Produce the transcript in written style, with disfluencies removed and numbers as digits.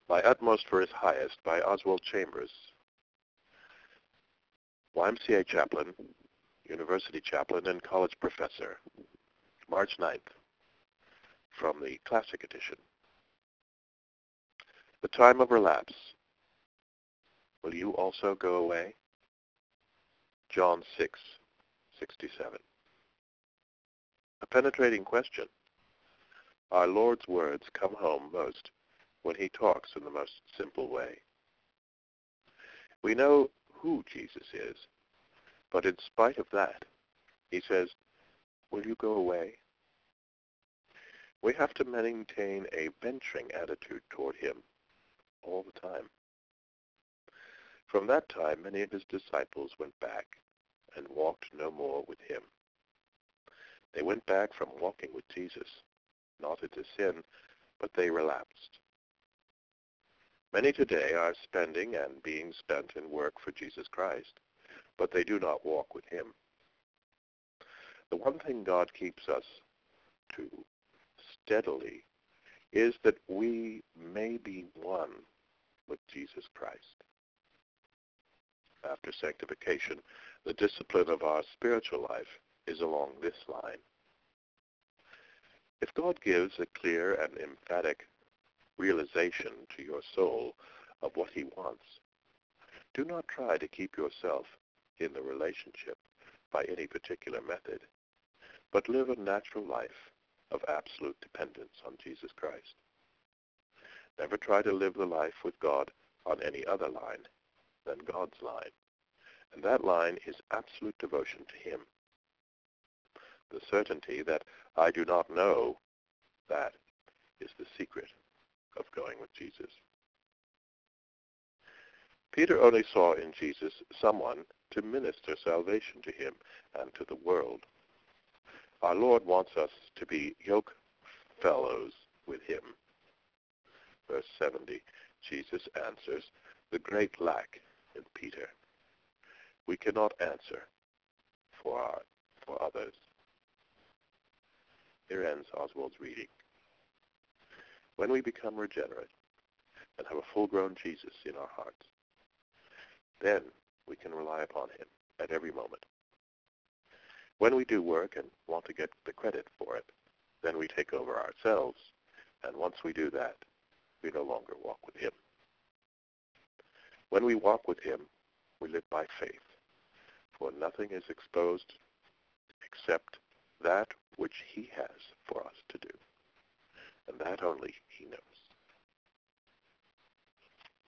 My Utmost for His Highest by Oswald Chambers. YMCA chaplain, university chaplain, and college professor. March 9th, from the Classic Edition. The time of relapse. Will you also go away? John 6:67. A penetrating question. Our Lord's words come home most when he talks in the most simple way. We know who Jesus is, but in spite of that, he says, will you go away? We have to maintain a venturing attitude toward him all the time. From that time, many of his disciples went back and walked no more with him. They went back from walking with Jesus, not into sin, but they relapsed. Many today are spending and being spent in work for Jesus Christ, but they do not walk with him. The one thing God keeps us to steadily is that we may be one with Jesus Christ. After sanctification, the discipline of our spiritual life is along this line. If God gives a clear and emphatic realization to your soul of what he wants, do not try to keep yourself in the relationship by any particular method, but live a natural life of absolute dependence on Jesus Christ. Never try to live the life with God on any other line than God's line, and that line is absolute devotion to him. The certainty that I do not know, that is the secret of going with Jesus. Peter only saw in Jesus someone to minister salvation to him and to the world. Our Lord wants us to be yoke fellows with him. Verse 70, Jesus answers the great lack in Peter. We cannot answer for others. Here ends Oswald's reading. When we become regenerate and have a full-grown Jesus in our hearts, then we can rely upon him at every moment. When we do work and want to get the credit for it, then we take over ourselves, and once we do that, we no longer walk with him. When we walk with him, we live by faith, for nothing is exposed except that which he has for us to do, and that only he knows.